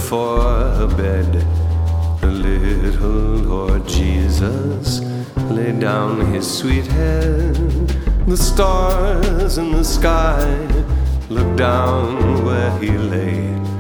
for a bed, the little Lord Jesus laid down his sweet head. The stars in the sky looked down where he lay.